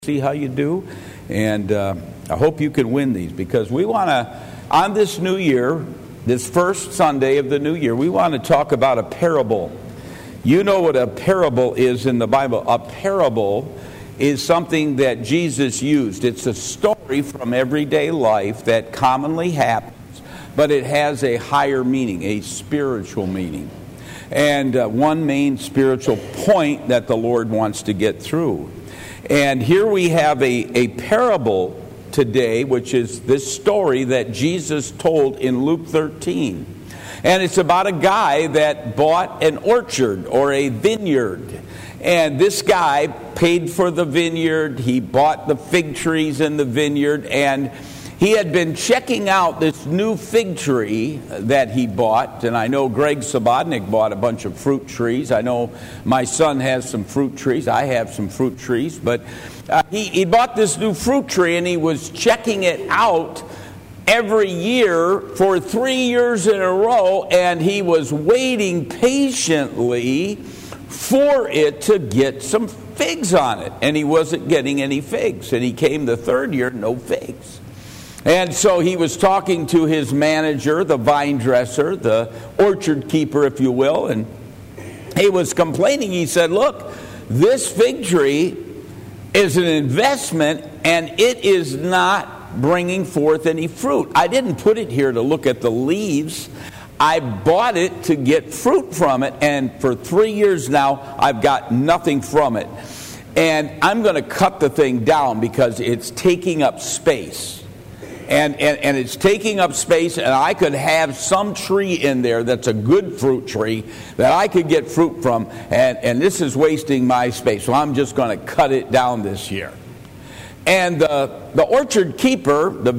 See how you do, and I hope you can win these, because we want to, on this new year, this first Sunday of the new year, we want to talk about a parable. You know what a parable is in the Bible. A parable is something that Jesus used. It's a story from everyday life that commonly happens, but it has a higher meaning, a spiritual meaning, and one main spiritual point that the Lord wants to get through. And here we have a parable today, which is this story that Jesus told in Luke 13. And it's about a guy that bought an orchard or a vineyard. And this guy paid for the vineyard. He bought the fig trees in the vineyard. And he had been checking out this new fig tree that he bought. And I know Greg Sobotnik bought a bunch of fruit trees. I know my son has some fruit trees. I have some fruit trees. But he bought this new fruit tree, and he was checking it out every year for 3 years in a row. And he was waiting patiently for it to get some figs on it. And he wasn't getting any figs. And he came the third year, no figs. And so he was talking to his manager, the vine dresser, the orchard keeper, if you will, and he was complaining. He said, "Look, this fig tree is an investment, and it is not bringing forth any fruit. I didn't put it here to look at the leaves. I bought it to get fruit from it, and for 3 years now, I've got nothing from it. And I'm going to cut the thing down because it's taking up space. And it's taking up space, and I could have some tree in there that's a good fruit tree that I could get fruit from, and this is wasting my space, so I'm just going to cut it down this year." And the orchard keeper, the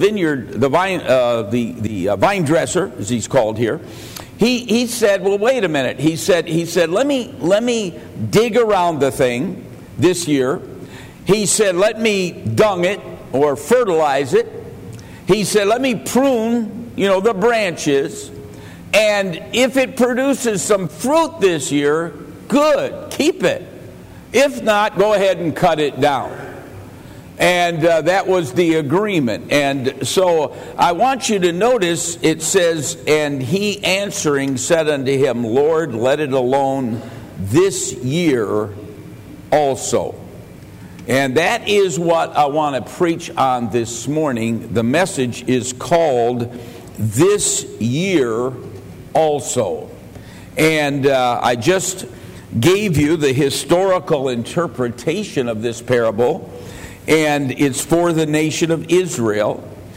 vine dresser, as he's called here, he said, "Well, wait a minute." He said, let me dig around the thing this year. He said, "Let me dung it or fertilize it." He said, "Let me prune, the branches. And if it produces some fruit this year, good, keep it. If not, go ahead and cut it down." And that was the agreement. And so I want you to notice it says, "And he answering said unto him, Lord, let it alone this year also." And that is what I want to preach on this morning. The message is called "This Year Also." And I just gave you the historical interpretation of this parable. And it's for the nation of Israel.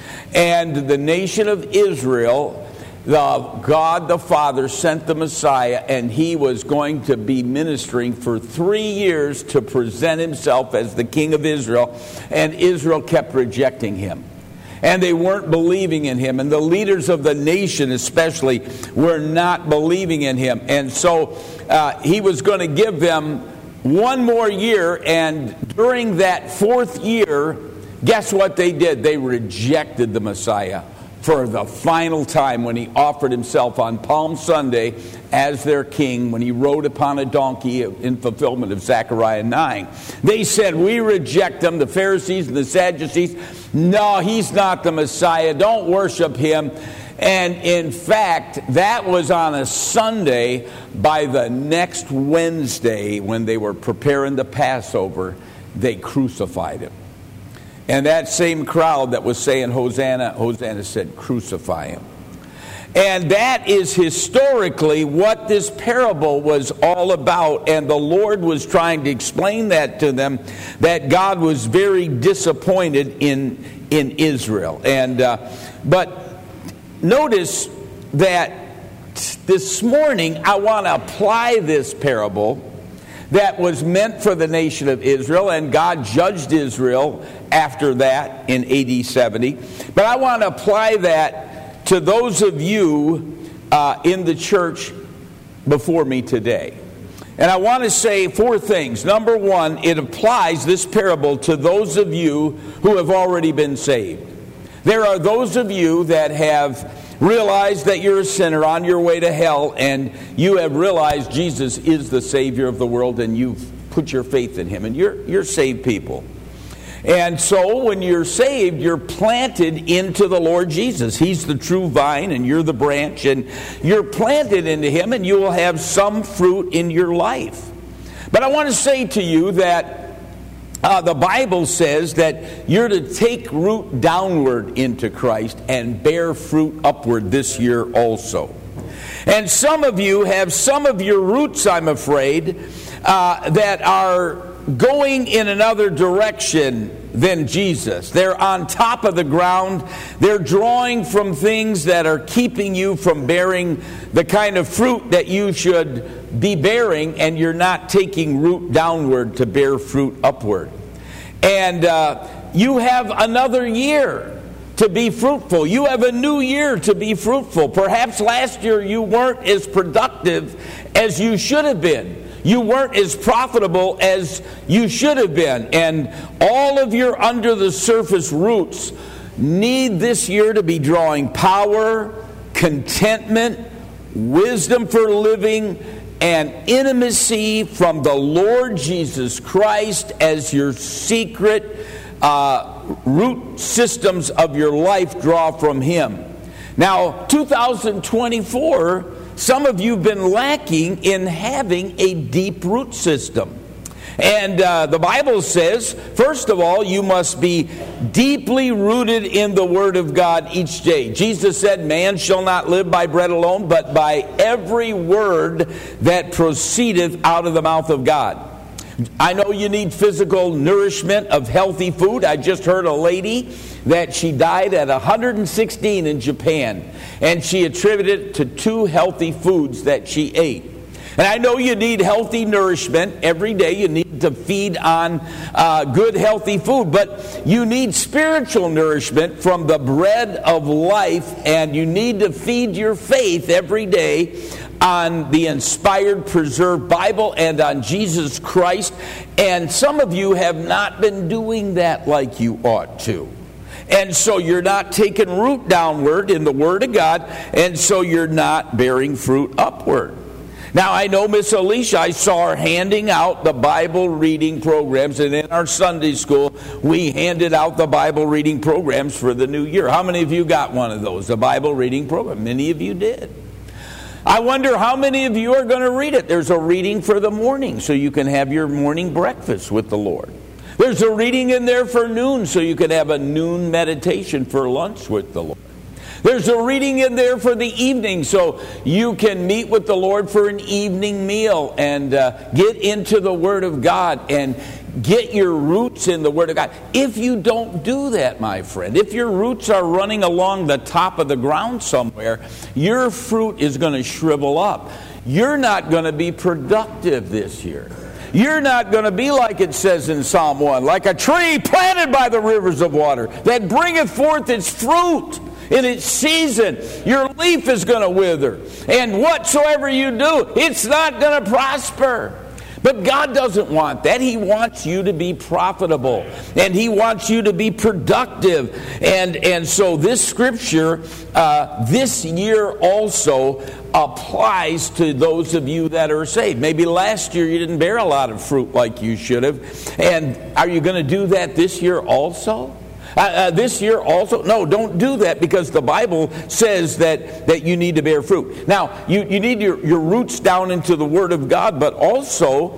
And the nation of Israel, God the Father sent the Messiah, and he was going to be ministering for 3 years to present himself as the King of Israel, and Israel kept rejecting him. And they weren't believing in him, and the leaders of the nation especially were not believing in him. And so he was going to give them one more year, and during that fourth year, guess what they did? They rejected the Messiah for the final time when he offered himself on Palm Sunday as their king, when he rode upon a donkey in fulfillment of Zechariah 9. They said, "We reject him," the Pharisees and the Sadducees. "No, he's not the Messiah. Don't worship him." And in fact, that was on a Sunday. By the next Wednesday, when they were preparing the Passover, they crucified him. And that same crowd that was saying, "Hosanna, Hosanna," said, "Crucify him." And that is historically what this parable was all about. And the Lord was trying to explain that to them, that God was very disappointed in Israel. And but notice that this morning I want to apply this parable that was meant for the nation of Israel, and God judged Israel after that in AD 70. But I want to apply that to those of you in the church before me today. And I want to say 4 things. Number one, it applies, this parable, to those of you who have already been saved. There are those of you that have realized that you're a sinner on your way to hell, and you have realized Jesus is the Savior of the world, and you've put your faith in him, and you're saved people. And so when you're saved, you're planted into the Lord Jesus. He's the true vine and you're the branch, and you're planted into Him, and you will have some fruit in your life. But I want to say to you that the Bible says that you're to take root downward into Christ and bear fruit upward this year also. And some of you have some of your roots, I'm afraid, that are going in another direction than Jesus. They're on top of the ground. They're drawing from things that are keeping you from bearing the kind of fruit that you should be bearing, and you're not taking root downward to bear fruit upward. And you have another year to be fruitful. You have a new year to be fruitful. Perhaps last year you weren't as productive as you should have been. You weren't as profitable as you should have been. And all of your under the surface roots need this year to be drawing power, contentment, wisdom for living, and intimacy from the Lord Jesus Christ as your secret root systems of your life draw from Him. Now, 2024, some of you have been lacking in having a deep root system. And the Bible says, first of all, you must be deeply rooted in the Word of God each day. Jesus said, man shall not live by bread alone, but by every word that proceedeth out of the mouth of God. I know you need physical nourishment of healthy food. I just heard a lady that she died at 116 in Japan, and she attributed it to 2 healthy foods that she ate. And I know you need healthy nourishment every day. You need to feed on good, healthy food. But you need spiritual nourishment from the bread of life. And you need to feed your faith every day on the inspired, preserved Bible and on Jesus Christ. And some of you have not been doing that like you ought to. And so you're not taking root downward in the Word of God. And so you're not bearing fruit upward. Now, I know Miss Alicia, I saw her handing out the Bible reading programs, and in our Sunday school, we handed out the Bible reading programs for the new year. How many of you got one of those, the Bible reading program? Many of you did. I wonder how many of you are going to read it. There's a reading for the morning, so you can have your morning breakfast with the Lord. There's a reading in there for noon, so you can have a noon meditation for lunch with the Lord. There's a reading in there for the evening, so you can meet with the Lord for an evening meal and get into the Word of God and get your roots in the Word of God. If you don't do that, my friend, if your roots are running along the top of the ground somewhere, your fruit is going to shrivel up. You're not going to be productive this year. You're not going to be like it says in Psalm 1, like a tree planted by the rivers of water that bringeth forth its fruit in its season. Your leaf is going to wither, and whatsoever you do, it's not going to prosper. But God doesn't want that. He wants you to be profitable, and He wants you to be productive. And so this scripture this year also applies to those of you that are saved. Maybe last year you didn't bear a lot of fruit like you should have. And are you going to do that this year also? This year also? No, don't do that, because the Bible says that you need to bear fruit. Now, you need your roots down into the Word of God, but also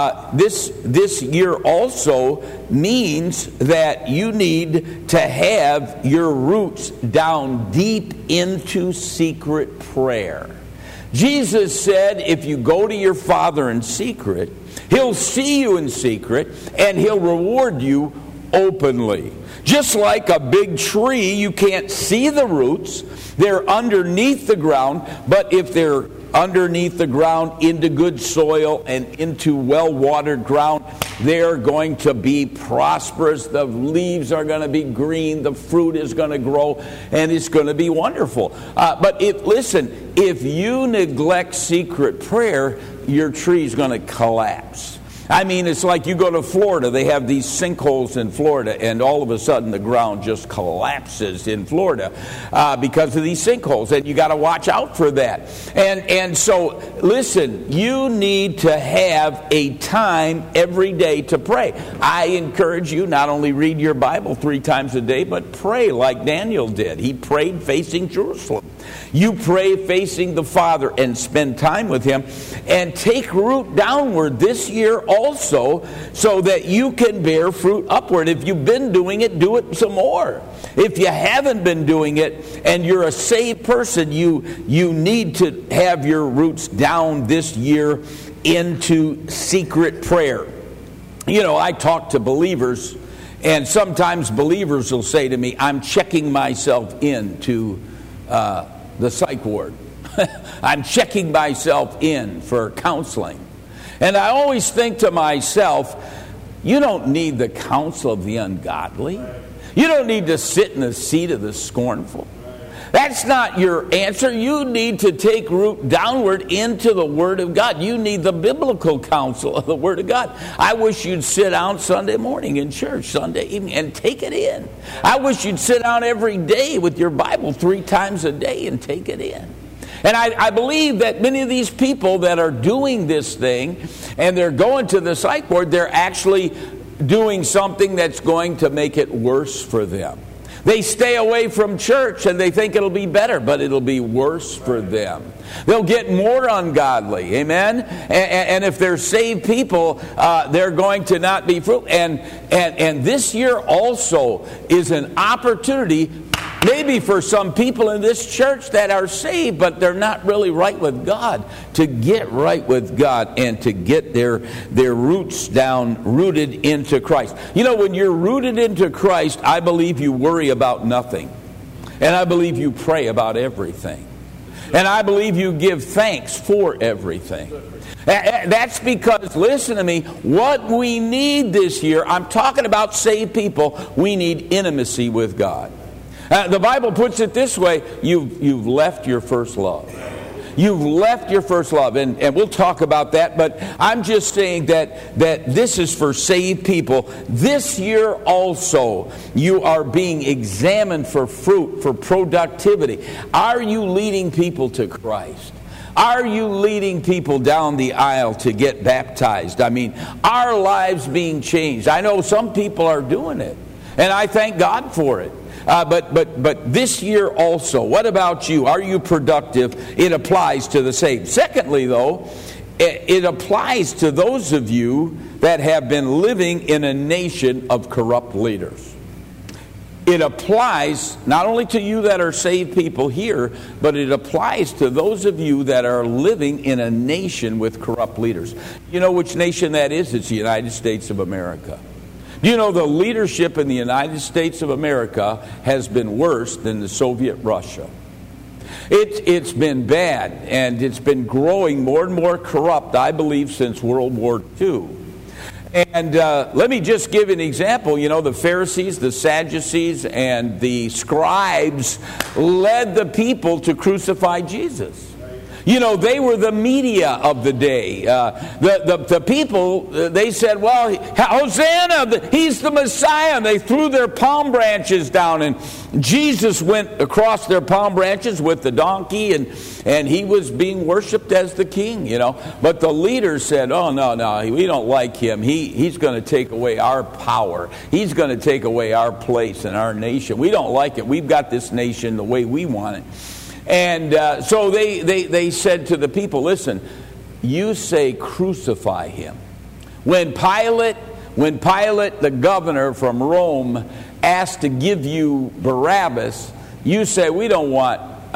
this year also means that you need to have your roots down deep into secret prayer. Jesus said, if you go to your Father in secret, He'll see you in secret, and He'll reward you openly. Just like a big tree, you can't see the roots. They're underneath the ground, but if they're underneath the ground into good soil and into well-watered ground, they're going to be prosperous. The leaves are going to be green. The fruit is going to grow, and it's going to be wonderful. But if you neglect secret prayer, your tree is going to collapse. I mean, it's like you go to Florida. They have these sinkholes in Florida, and all of a sudden the ground just collapses in Florida because of these sinkholes, and you got to watch out for that. And so, listen, you need to have a time every day to pray. I encourage you not only read your Bible 3 times a day, but pray like Daniel did. He prayed facing Jerusalem. You pray facing the Father and spend time with Him, and take root downward this year also, so that you can bear fruit upward. If you've been doing it, do it some more. If you haven't been doing it and you're a saved person, you need to have your roots down this year into secret prayer. You know, I talk to believers, and sometimes believers will say to me, I'm checking myself into the psych ward. I'm checking myself in for counseling. And I always think to myself, you don't need the counsel of the ungodly. You don't need to sit in the seat of the scornful. That's not your answer. You need to take root downward into the Word of God. You need the biblical counsel of the Word of God. I wish you'd sit down Sunday morning in church, Sunday evening, and take it in. I wish you'd sit down every day with your Bible 3 times a day and take it in. And I believe that many of these people that are doing this thing and they're going to the psych ward, they're actually doing something that's going to make it worse for them. They stay away from church and they think it'll be better, but it'll be worse for them. They'll get more ungodly, amen? And if they're saved people, they're going to not be fruitful. And this year also is an opportunity, maybe for some people in this church that are saved, but they're not really right with God, to get right with God and to get their roots down, rooted into Christ. You know, when you're rooted into Christ, I believe you worry about nothing. And I believe you pray about everything. And I believe you give thanks for everything. That's because, listen to me, what we need this year, I'm talking about saved people, we need intimacy with God. The Bible puts it this way, you've left your first love. You've left your first love, and we'll talk about that, but I'm just saying that this is for saved people. This year also, you are being examined for fruit, for productivity. Are you leading people to Christ? Are you leading people down the aisle to get baptized? I mean, are lives being changed? I know some people are doing it, and I thank God for it. But this year also, what about you? Are you productive? It applies to the saved. Secondly, though, it applies to those of you that have been living in a nation of corrupt leaders. It applies not only to you that are saved people here, but it applies to those of you that are living in a nation with corrupt leaders. You know which nation that is? It's the United States of America. Do you know the leadership in the United States of America has been worse than the Soviet Russia? It's been bad, and it's been growing more and more corrupt, I believe, since World War II. And let me just give an example. You know, the Pharisees, the Sadducees, and the scribes led the people to crucify Jesus. You know, they were the media of the day. The people, they said, well, Hosanna, he's the Messiah. And they threw their palm branches down, and Jesus went across their palm branches with the donkey, and he was being worshipped as the king, you know. But the leaders said, oh, no, we don't like him. He's going to take away our power. He's going to take away our place in our nation. We don't like it. We've got this nation the way we want it. And so they said to the people, listen, you say crucify him. When Pilate, the governor from Rome, asked to give you Barabbas, you say we don't want,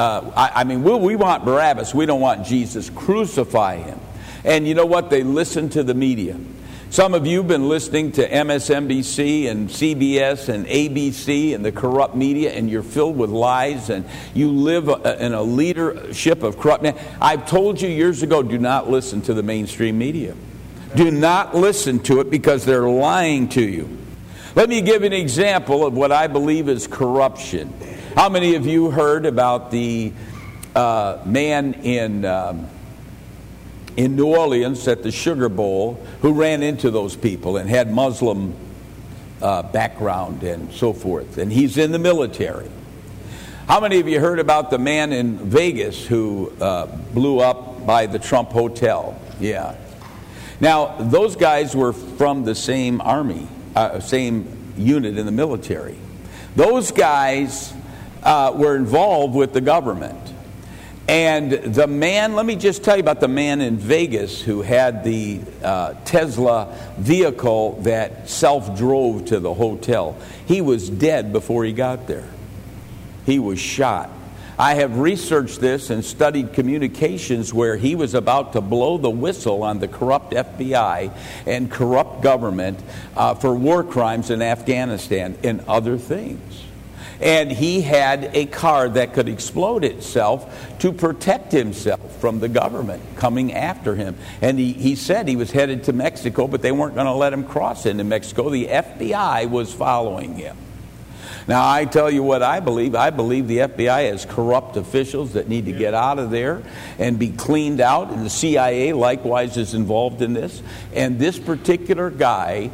we want Barabbas, we don't want Jesus, crucify him. And you know what? They listened to the media. Some of you have been listening to MSNBC and CBS and ABC and the corrupt media, and you're filled with lies, and you live in a leadership of corrupt men. I've told you years ago, do not listen to the mainstream media. Do not listen to it, because they're lying to you. Let me give an example of what I believe is corruption. How many of you heard about the man in in New Orleans at the Sugar Bowl who ran into those people and had Muslim background and so forth. And he's in the military. How many of you heard about the man in Vegas who blew up by the Trump Hotel? Yeah. Now, those guys were from the same army, same unit in the military. Those guys were involved with the government. And the man, let me just tell you about the man in Vegas who had the Tesla vehicle that self-drove to the hotel. He was dead before he got there. He was shot. I have researched this and studied communications where he was about to blow the whistle on the corrupt FBI and corrupt government for war crimes in Afghanistan and other things. And he had a car that could explode itself to protect himself from the government coming after him. And he said he was headed to Mexico, but they weren't going to let him cross into Mexico. The FBI was following him. Now, I tell you what I believe. I believe the FBI has corrupt officials that need to get out of there and be cleaned out. And the CIA likewise is involved in this. And this particular guy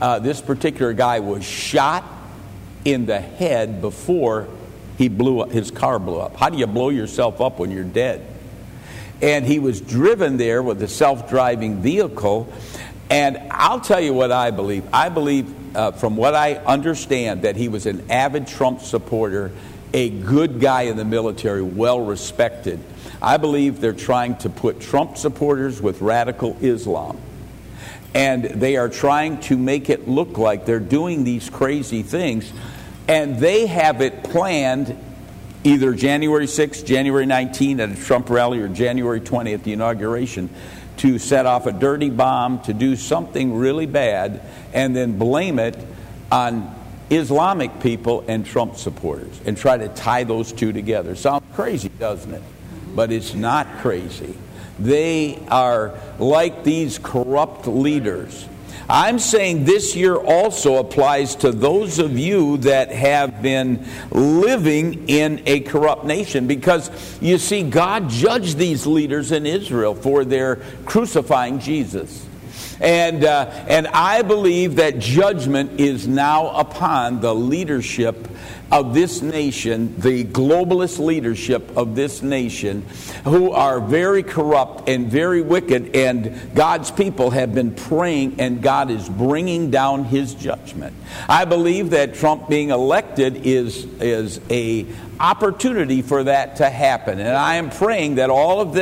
was shot in the head before his car blew up. How do you blow yourself up when you're dead? And he was driven there with a self-driving vehicle. And I'll tell you what I believe. I believe, from what I understand, that he was an avid Trump supporter, a good guy in the military, well respected. I believe they're trying to put Trump supporters with radical Islam. And they are trying to make it look like they're doing these crazy things. And they have it planned either January 6th, January 19th at a Trump rally, or January 20th, the inauguration, to set off a dirty bomb, to do something really bad, and then blame it on Islamic people and Trump supporters and try to tie those two together. Sounds crazy, doesn't it? But it's not crazy. They are like these corrupt leaders. I'm saying this year also applies to those of you that have been living in a corrupt nation, because you see, God judged these leaders in Israel for their crucifying Jesus. And I believe that judgment is now upon the leadership of this nation, the globalist leadership of this nation, who are very corrupt and very wicked, and God's people have been praying, and God is bringing down His judgment. I believe that Trump being elected is a opportunity for that to happen, and I am praying that all of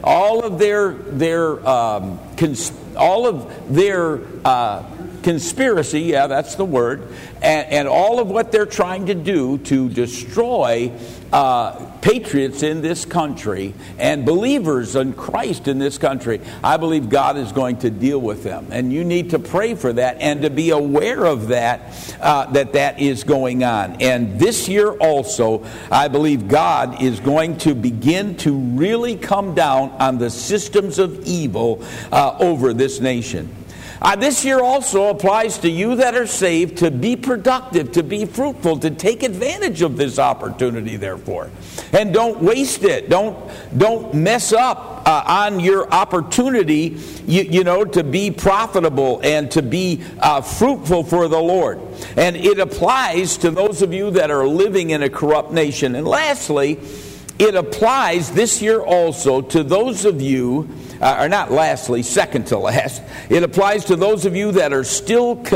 their conspiracy, yeah, that's the word, and all of what they're trying to do to destroy patriots in this country and believers in Christ in this country, I believe God is going to deal with them. And you need to pray for that and to be aware of that, that is going on. And this year also, I believe God is going to begin to really come down on the systems of evil over this nation. This year also applies to you that are saved to be productive, to be fruitful, to take advantage of this opportunity, therefore. And don't waste it. Don't mess up on your opportunity, to be profitable and to be fruitful for the Lord. And it applies to those of you that are living in a corrupt nation. And lastly, it applies this year also to those of you, or not lastly, second to last, it applies to those of you that are still not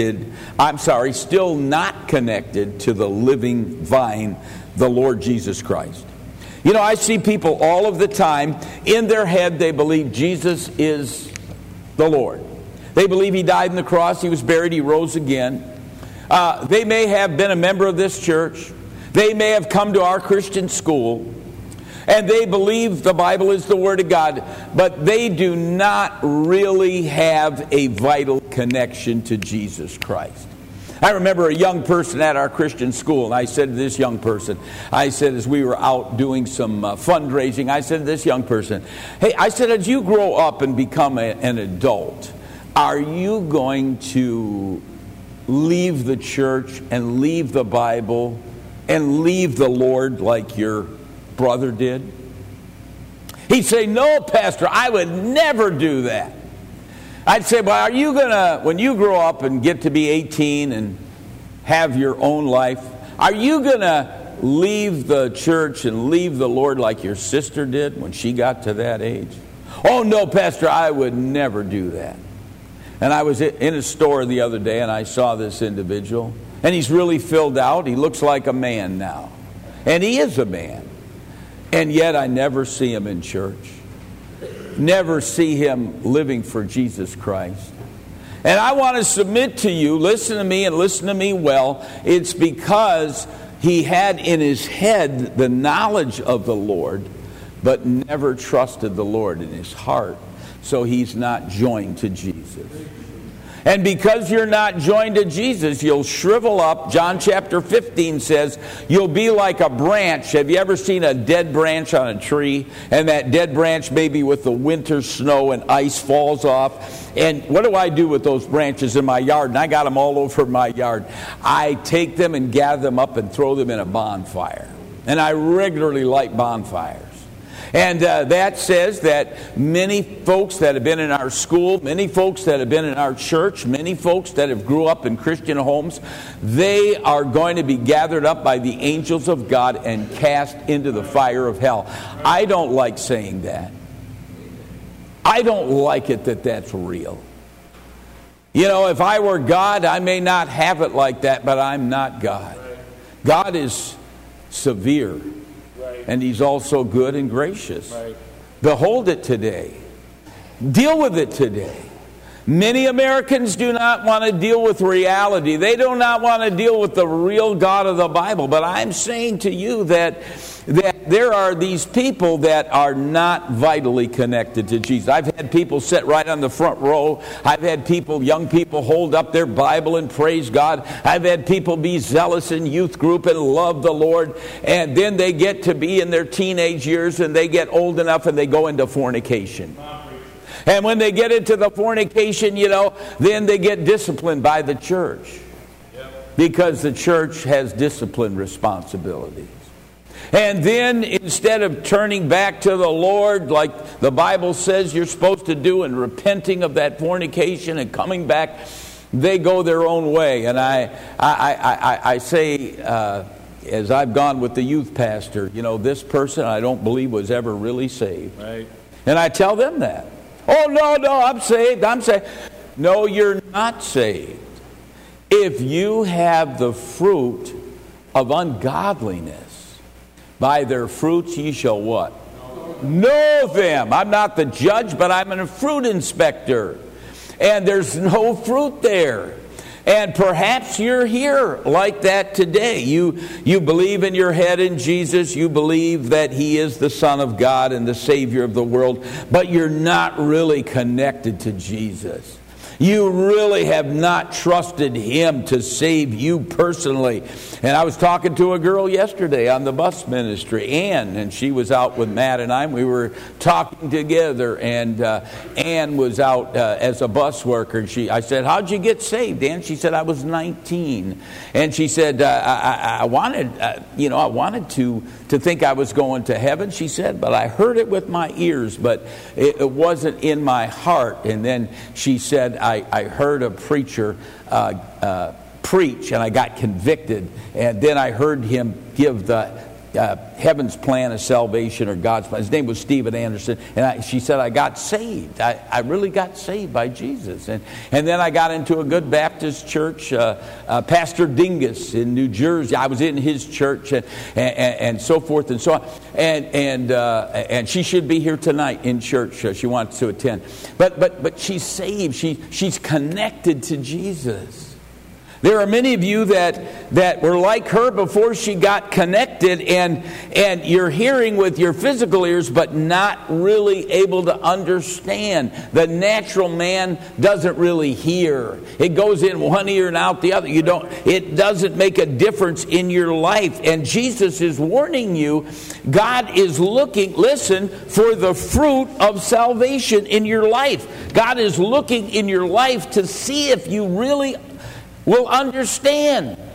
connected to the living vine, the Lord Jesus Christ. I see people all of the time, in their head they believe Jesus is the Lord. They believe He died on the cross, He was buried, He rose again. They may have been a member of this church. They may have come to our Christian school, and they believe the Bible is the Word of God, but they do not really have a vital connection to Jesus Christ. I remember a young person at our Christian school, and I said to this young person, as we were out doing some fundraising, I said to this young person, hey, I said, as you grow up and become an adult, are you going to leave the church and leave the Bible and leave the Lord like your brother did? He'd say, no, Pastor, I would never do that. I'd say, well, are you going to, when you grow up and get to be 18 and have your own life, are you going to leave the church and leave the Lord like your sister did when she got to that age? Oh, no, Pastor, I would never do that. And I was in a store the other day and I saw this individual. And he's really filled out. He looks like a man now. And he is a man. And yet I never see him in church. Never see him living for Jesus Christ. And I want to submit to you, listen to me and listen to me well. It's because he had in his head the knowledge of the Lord, but never trusted the Lord in his heart. So he's not joined to Jesus. And because you're not joined to Jesus, you'll shrivel up. John chapter 15 says, you'll be like a branch. Have you ever seen a dead branch on a tree? And that dead branch, maybe with the winter snow and ice, falls off. And what do I do with those branches in my yard? And I got them all over my yard. I take them and gather them up and throw them in a bonfire. And I regularly light bonfires. And that says that many folks that have been in our school, many folks that have been in our church, many folks that have grew up in Christian homes, they are going to be gathered up by the angels of God and cast into the fire of hell. I don't like saying that. I don't like it that that's real. You know, if I were God, I may not have it like that, but I'm not God. God is severe. And he's also good and gracious. Right. Behold it today. Deal with it today. Many Americans do not want to deal with reality. They do not want to deal with the real God of the Bible. But I'm saying to you that there are these people that are not vitally connected to Jesus. I've had people sit right on the front row. I've had people, young people, hold up their Bible and praise God. I've had people be zealous in youth group and love the Lord. And then they get to be in their teenage years and they get old enough and they go into fornication. And when they get into the fornication, then they get disciplined by the church. Because the church has discipline responsibilities. And then instead of turning back to the Lord like the Bible says you're supposed to do and repenting of that fornication and coming back, they go their own way. And I say, as I've gone with the youth pastor, this person I don't believe was ever really saved. Right. And I tell them that. Oh, no, I'm saved. No, you're not saved. If you have the fruit of ungodliness, by their fruits ye shall what? Know them. I'm not the judge, but I'm a fruit inspector. And there's no fruit there. And perhaps you're here like that today. You believe in your head in Jesus. You believe that He is the Son of God and the Savior of the world. But you're not really connected to Jesus. You really have not trusted Him to save you personally. And I was talking to a girl yesterday on the bus ministry, Ann, and she was out with Matt and I. We were talking together, and Ann was out as a bus worker. And I said, "How'd you get saved, Ann?" She said, "I was 19." And she said, "I wanted to think I was going to heaven." She said, "But I heard it with my ears, but it wasn't in my heart." And then she said, I heard a preacher preach, and I got convicted. And then I heard him give the heaven's plan of salvation, or God's plan. His name was Stephen Anderson. And she said, I got saved. I really got saved by Jesus. And then I got into a good Baptist church, Pastor Dingus in New Jersey. I was in his church, and so forth and so on. And she should be here tonight in church. She wants to attend. But she's saved. She's connected to Jesus. There are many of you that were like her before she got connected, and you're hearing with your physical ears, but not really able to understand. The natural man doesn't really hear. It goes in one ear and out the other. It doesn't make a difference in your life. And Jesus is warning you. God is looking, listen, for the fruit of salvation in your life. God is looking in your life to see if you really will understand.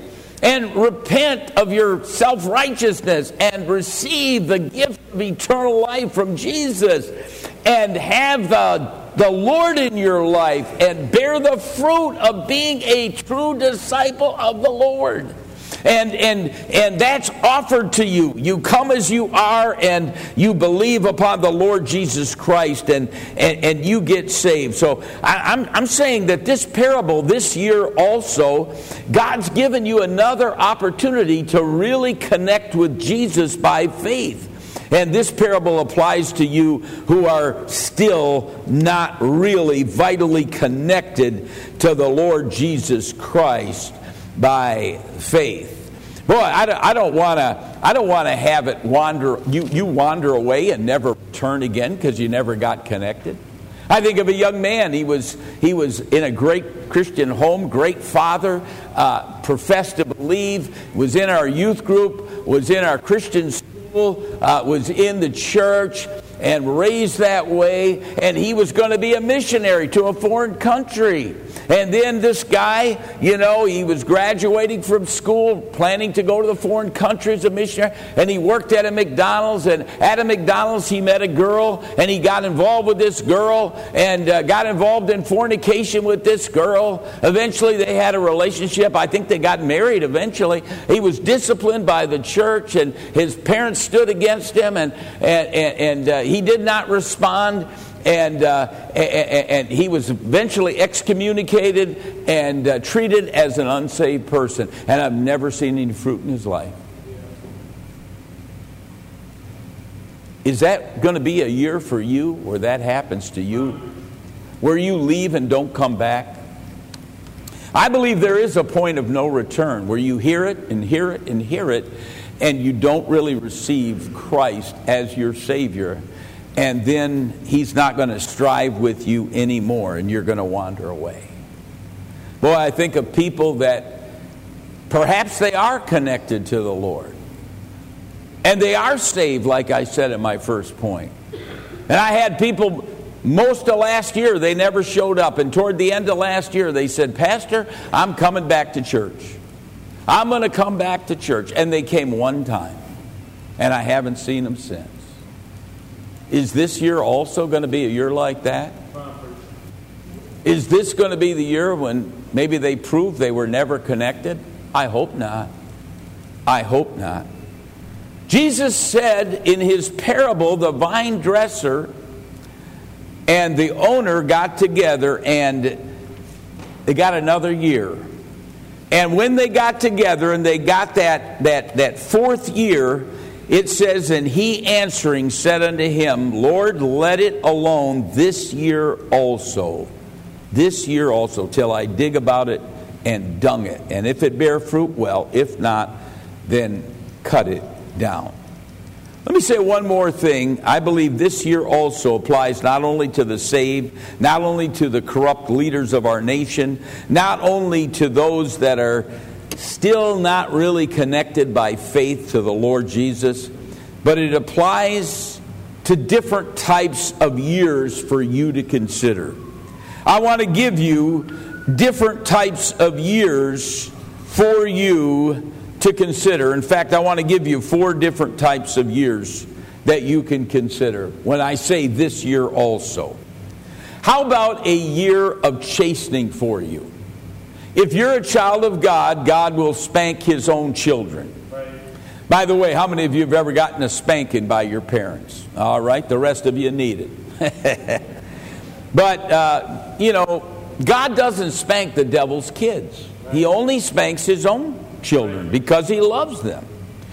and repent of your self-righteousness and receive the gift of eternal life from Jesus and have the Lord in your life and bear the fruit of being a true disciple of the Lord. And that's offered to you. You come as you are and you believe upon the Lord Jesus Christ and you get saved. So I'm saying that this parable this year also, God's given you another opportunity to really connect with Jesus by faith. And this parable applies to you who are still not really vitally connected to the Lord Jesus Christ by faith. Boy, I don't want to have it wander. You wander away and never return again because you never got connected. I think of a young man. He was in a great Christian home, great father, professed to believe, was in our youth group, was in our Christian school, was in the church, and raised that way. And he was going to be a missionary to a foreign country. And then this guy, he was graduating from school, planning to go to the foreign country as a missionary, and he worked at a McDonald's, and at a McDonald's he met a girl, and he got involved with this girl, and got involved in fornication with this girl. Eventually they had a relationship. I think they got married eventually. He was disciplined by the church, and his parents stood against him, and he did not respond. And he was eventually excommunicated and treated as an unsaved person. And I've never seen any fruit in his life. Is that going to be a year for you where that happens to you? Where you leave and don't come back? I believe there is a point of no return where you hear it and hear it and hear it, and you don't really receive Christ as your Savior. And then He's not going to strive with you anymore, and you're going to wander away. Boy, I think of people that perhaps they are connected to the Lord. And they are saved, like I said at my first point. And I had people, most of last year, they never showed up. And toward the end of last year, they said, Pastor, I'm coming back to church. I'm going to come back to church. And they came one time. And I haven't seen them since. Is this year also going to be a year like that? Is this going to be the year when maybe they prove they were never connected? I hope not. I hope not. Jesus said in His parable, the vine dresser and the owner got together and they got another year. And when they got together and they got that fourth year, it says, and he answering said unto him, Lord, let it alone this year also, till I dig about it and dung it. And if it bear fruit, well, if not, then cut it down. Let me say one more thing. I believe this year also applies not only to the saved, not only to the corrupt leaders of our nation, not only to those that are still not really connected by faith to the Lord Jesus, but it applies to different types of years for you to consider. I want to give you different types of years for you to consider. In fact, I want to give you 4 different types of years that you can consider when I say this year also. How about a year of chastening for you? If you're a child of God, God will spank His own children. Right. By the way, how many of you have ever gotten a spanking by your parents? All right, the rest of you need it. But, God doesn't spank the devil's kids. He only spanks His own children because He loves them.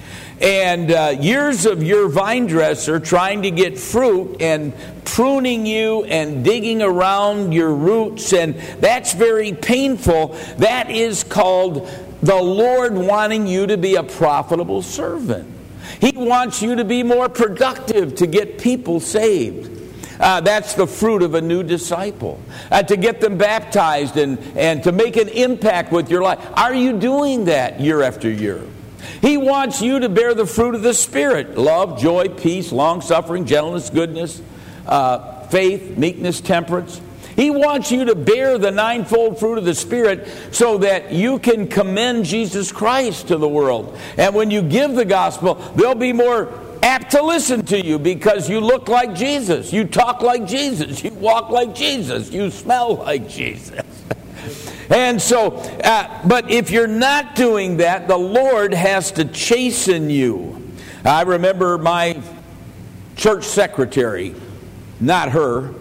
And years of your vine dresser trying to get fruit and pruning you and digging around your roots, and that's very painful. That is called the Lord wanting you to be a profitable servant. He wants you to be more productive to get people saved. That's the fruit of a new disciple. To get them baptized and to make an impact with your life. Are you doing that year after year? He wants you to bear the fruit of the Spirit. Love, joy, peace, long-suffering, gentleness, goodness, faith, meekness, temperance. He wants you to bear the ninefold fruit of the Spirit so that you can commend Jesus Christ to the world. And when you give the gospel, they'll be more apt to listen to you because you look like Jesus, you talk like Jesus, you walk like Jesus, you smell like Jesus. And so, but if you're not doing that, the Lord has to chasten you. I remember my church secretary, not her,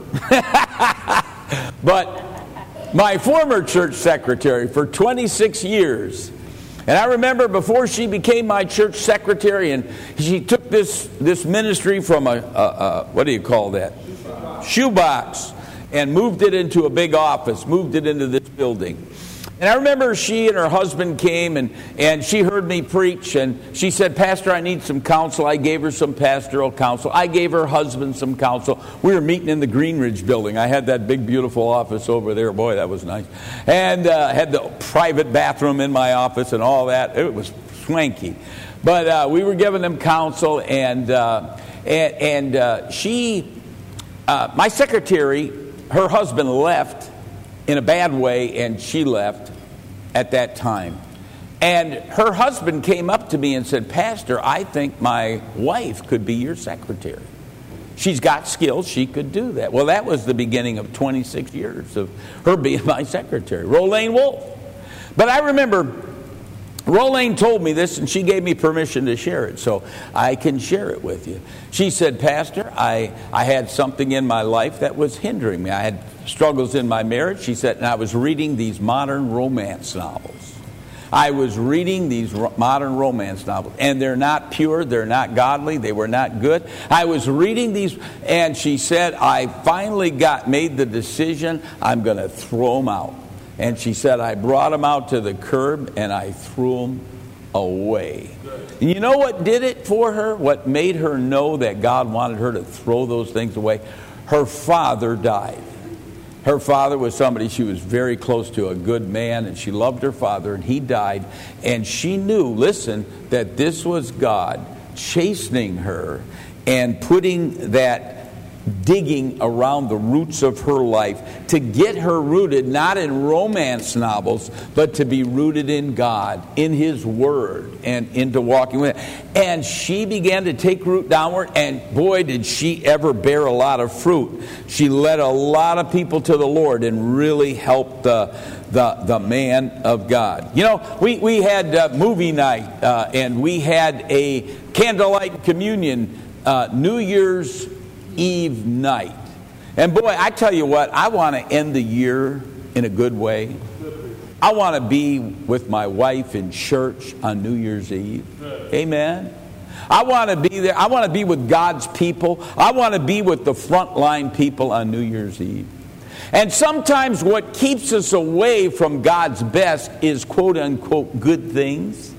but my former church secretary for 26 years. And I remember before she became my church secretary, and she took this ministry from a what do you call that? Shoebox, and moved it into a big office, moved it into this building. And I remember she and her husband came, and she heard me preach, and she said, "Pastor, I need some counsel." I gave her some pastoral counsel. I gave her husband some counsel. We were meeting in the Greenridge building. I had that big, beautiful office over there. Boy, that was nice. And had the private bathroom in my office and all that. It was swanky. But we were giving them counsel, and she, my secretary, her husband left in a bad way, and she left at that time. And her husband came up to me and said, "Pastor, I think my wife could be your secretary. She's got skills, she could do that." Well, that was the beginning of 26 years of her being my secretary, Rolane Wolf. But I remember Rolane told me this, and she gave me permission to share it, so I can share it with you. She said, "Pastor, I had something in my life that was hindering me. I had struggles in my marriage," she said, "and I was reading these modern romance novels. I was reading these modern romance novels, and they're not pure, they're not godly, they were not good. I was reading these," and she said, "I finally made the decision, I'm going to throw them out." And she said, "I brought them out to the curb and I threw them away." And you know what did it for her? What made her know that God wanted her to throw those things away? Her father died. Her father was somebody she was very close to, a good man, and she loved her father, and he died. And she knew, listen, that this was God chastening her and putting that digging around the roots of her life to get her rooted not in romance novels, but to be rooted in God, in His Word, and into walking with Him. And she began to take root downward, and boy, did she ever bear a lot of fruit. She led a lot of people to the Lord and really helped the man of God. You know, we had movie night, and we had a candlelight communion New Year's Eve night. And boy, I tell you what, I want to end the year in a good way. I want to be with my wife in church on New Year's Eve. Amen. I want to be there. I want to be with God's people. I want to be with the frontline people on New Year's Eve. And sometimes what keeps us away from God's best is quote unquote good things.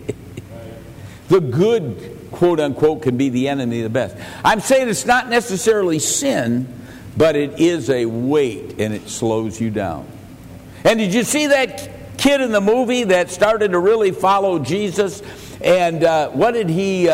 The good quote unquote can be the enemy of the best. I'm saying it's not necessarily sin, but it is a weight, and it slows you down. And did you see that kid in the movie that started to really follow Jesus? And what did he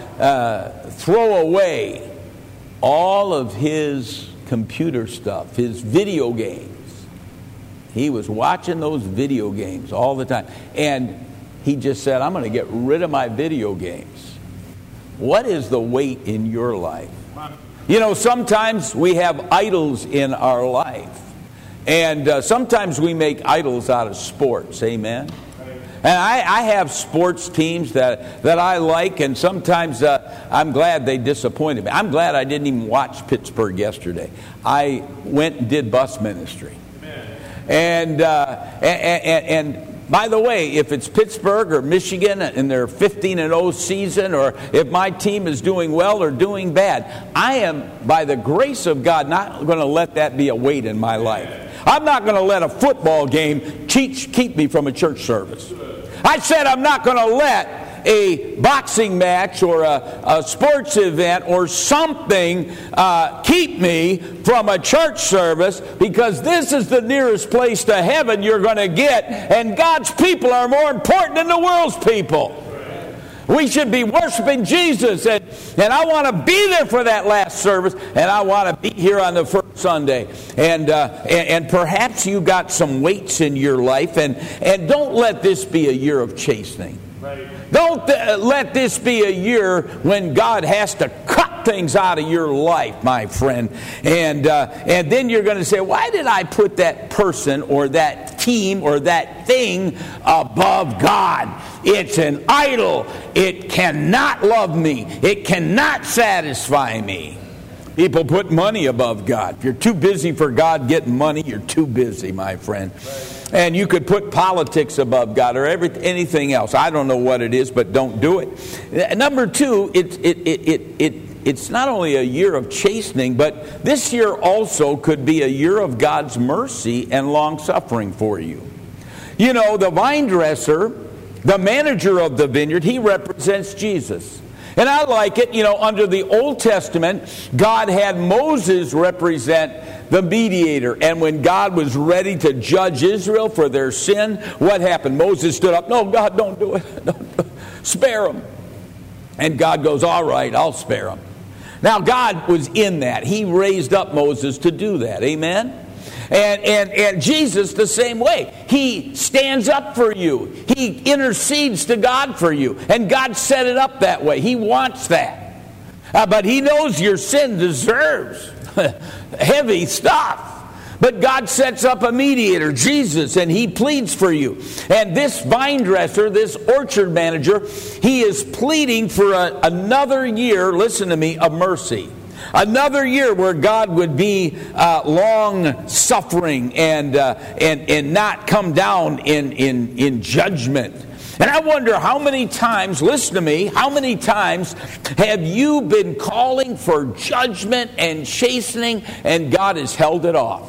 throw away? All of his computer stuff, his video games. He was watching those video games all the time. And he just said, "I'm going to get rid of my video games." What is the weight in your life? You know, sometimes we have idols in our life. And sometimes we make idols out of sports. Amen? And I have sports teams that I like, and sometimes I'm glad they disappointed me. I'm glad I didn't even watch Pittsburgh yesterday. I went and did bus ministry. And by the way, if it's Pittsburgh or Michigan in their 15-0 season, or if my team is doing well or doing bad, I am, by the grace of God, not going to let that be a weight in my life. I'm not going to let a football game keep me from a church service. I said I'm not going to let a boxing match or a sports event or something keep me from a church service, because this is the nearest place to heaven you're going to get, and God's people are more important than the world's people. We should be worshiping Jesus, and I want to be there for that last service, and I want to be here on the first Sunday. And perhaps you got some weights in your life, and don't let this be a year of chastening. Right. Don't let this be a year when God has to cut things out of your life, my friend. And then you're going to say, why did I put that person or that team or that thing above God? It's an idol. It cannot love me. It cannot satisfy me. People put money above God. If you're too busy for God getting money, you're too busy, my friend. Right. And you could put politics above God or anything else. I don't know what it is, but don't do it. Number two, it's not only a year of chastening, but this year also could be a year of God's mercy and long-suffering for you. You know, the vine dresser, the manager of the vineyard, he represents Jesus. And I like it, you know, under the Old Testament, God had Moses represent the mediator. And when God was ready to judge Israel for their sin, what happened? Moses stood up, no, God, don't do it. Don't spare them. And God goes, all right, I'll spare them. Now, God was in that. He raised up Moses to do that. Amen? And Jesus the same way. He stands up for you. He intercedes to God for you. And God set it up that way. He wants that. But He knows your sin deserves heavy stuff. But God sets up a mediator, Jesus, and He pleads for you. And this vine dresser, this orchard manager, he is pleading for another year, listen to me, of mercy. Another year where God would be long-suffering and not come down in judgment. And I wonder how many times, listen to me, how many times have you been calling for judgment and chastening and God has held it off?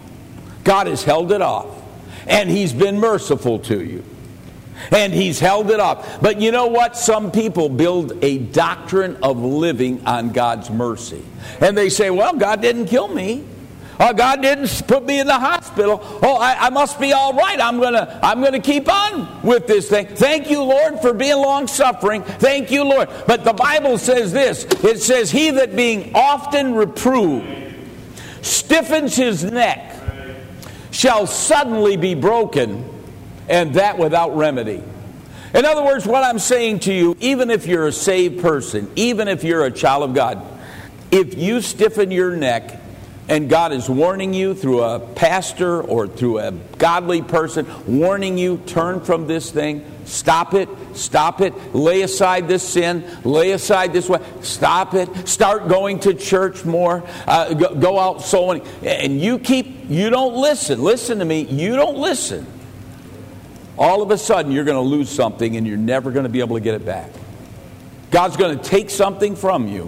God has held it off. And He's been merciful to you. And He's held it off. But you know what? Some people build a doctrine of living on God's mercy. And they say, well, God didn't kill me. God didn't put me in the hospital. Oh, I must be all right. I'm gonna keep on with this thing. Thank you, Lord, for being long-suffering. Thank you, Lord. But the Bible says this. It says, he that being often reproved stiffens his neck shall suddenly be broken, and that without remedy. In other words, what I'm saying to you, even if you're a saved person, even if you're a child of God, if you stiffen your neck, and God is warning you through a pastor or through a godly person, warning you, turn from this thing, stop it, lay aside this sin, lay aside this way, stop it, start going to church more, go out sowing, and you don't listen to me, you don't listen. All of a sudden you're going to lose something and you're never going to be able to get it back. God's going to take something from you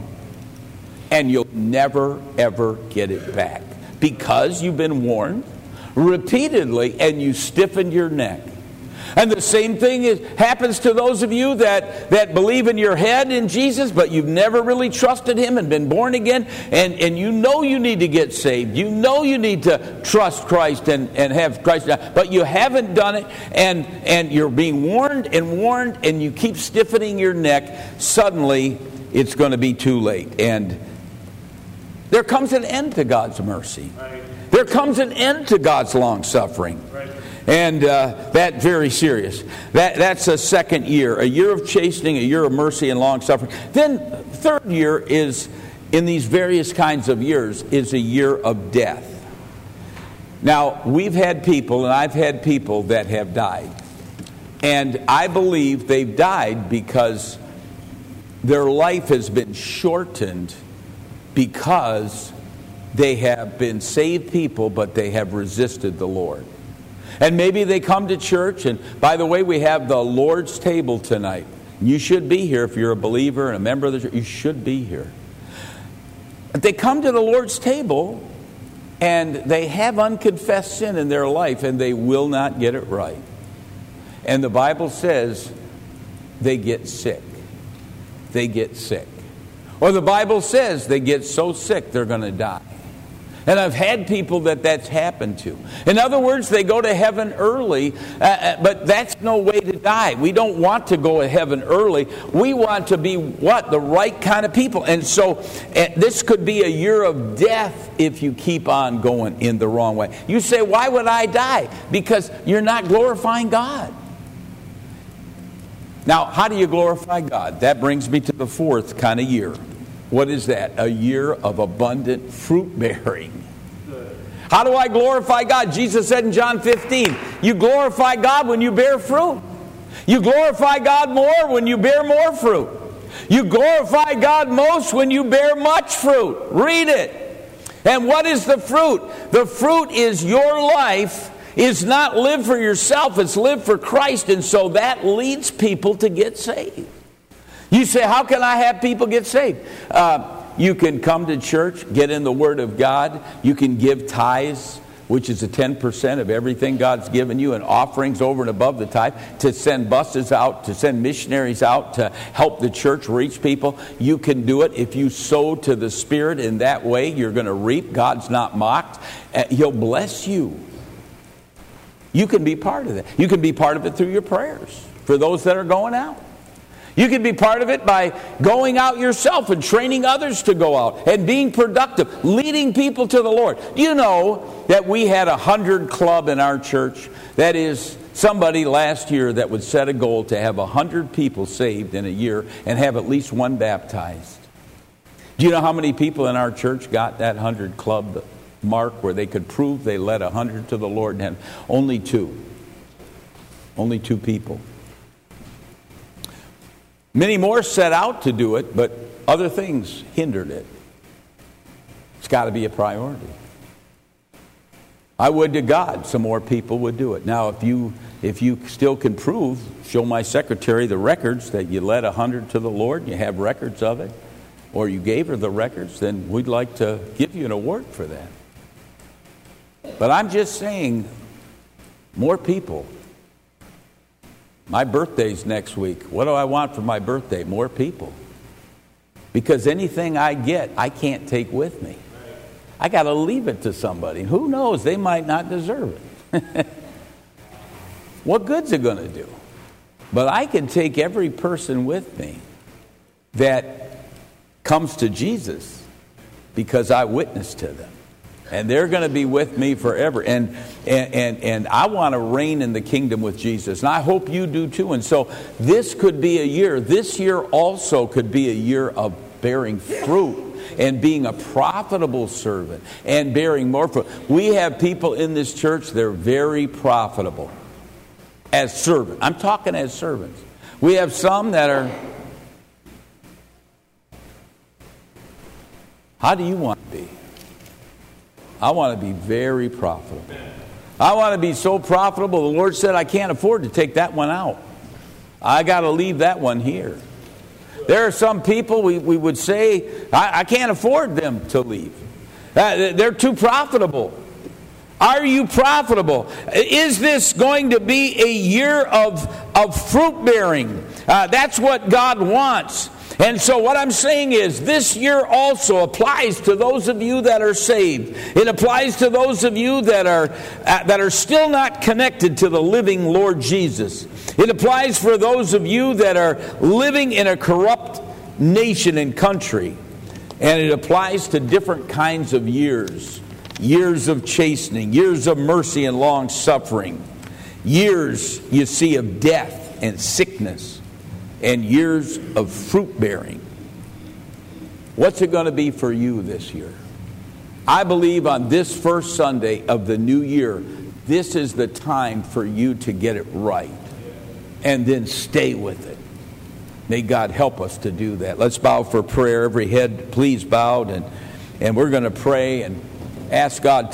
and you'll never, ever get it back because you've been warned repeatedly and you stiffened your neck. And the same thing happens to those of you that believe in your head in Jesus, but you've never really trusted Him and been born again, and you know you need to get saved. You know you need to trust Christ and have Christ, but you haven't done it, and you're being warned, and you keep stiffening your neck. Suddenly, it's going to be too late. And there comes an end to God's mercy. Right. There comes an end to God's long-suffering. Right. And that's very serious. That's a second year. A year of chastening, a year of mercy and long-suffering. Then third year is, in these various kinds of years, is a year of death. Now, we've had people, and I've had people that have died. And I believe they've died because their life has been shortened because they have been saved people, but they have resisted the Lord. And maybe they come to church, and by the way, we have the Lord's table tonight. You should be here if you're a believer and a member of the church. You should be here. But they come to the Lord's table, and they have unconfessed sin in their life, and they will not get it right. And the Bible says they get sick. They get sick. Or the Bible says they get so sick they're going to die. And I've had people that's happened to. In other words, they go to heaven early, but that's no way to die. We don't want to go to heaven early. We want to be what? The right kind of people. And so this could be a year of death if you keep on going in the wrong way. You say, why would I die? Because you're not glorifying God. Now, how do you glorify God? That brings me to the fourth kind of year. What is that? A year of abundant fruit bearing. How do I glorify God? Jesus said in John 15, you glorify God when you bear fruit. You glorify God more when you bear more fruit. You glorify God most when you bear much fruit. Read it. And what is the fruit? The fruit is your life is not live for yourself, it's live for Christ. And so that leads people to get saved. You say, how can I have people get saved? You can come to church, get in the Word of God. You can give tithes, which is the 10% of everything God's given you, and offerings over and above the tithe, to send buses out, to send missionaries out, to help the church reach people. You can do it. If you sow to the Spirit in that way, you're going to reap. God's not mocked. He'll bless you. You can be part of that. You can be part of it through your prayers for those that are going out. You can be part of it by going out yourself and training others to go out and being productive, leading people to the Lord. You know that we had 100 Club in our church. That is somebody last year that would set a goal to have 100 people saved in a year and have at least one baptized. Do you know how many people in our church got that 100 Club mark where they could prove they led 100 to the Lord? And only two. Only 2 people. Many more set out to do it, but other things hindered it. It's got to be a priority. I would to God some more people would do it. Now, if you still can prove, show my secretary the records that you led 100 to the Lord, and you have records of it, or you gave her the records, then we'd like to give you an award for that. But I'm just saying, more people. My birthday's next week. What do I want for my birthday? More people. Because anything I get, I can't take with me. I got to leave it to somebody. Who knows? They might not deserve it. What good's it going to do? But I can take every person with me that comes to Jesus because I witnessed to them. And they're going to be with me forever. And I want to reign in the kingdom with Jesus. And I hope you do too. And so this could be a year. This year also could be a year of bearing fruit and being a profitable servant and bearing more fruit. We have people in this church, they're very profitable as servants. I'm talking as servants. We have some that are... How do you want to be? I want to be very profitable. I want to be so profitable, the Lord said I can't afford to take that one out. I got to leave that one here. There are some people we would say, I can't afford them to leave. They're too profitable. Are you profitable? Is this going to be a year of fruit bearing? That's what God wants. And so what I'm saying is this year also applies to those of you that are saved. It applies to those of you that are still not connected to the living Lord Jesus. It applies for those of you that are living in a corrupt nation and country. And it applies to different kinds of years. Years of chastening, years of mercy and long suffering. Years, you see, of death and sickness. And years of fruit bearing. What's it going to be for you this year? I believe on this first Sunday of the new year, this is the time for you to get it right. And then stay with it. May God help us to do that. Let's bow for prayer. Every head, please bowed. And we're going to pray and ask God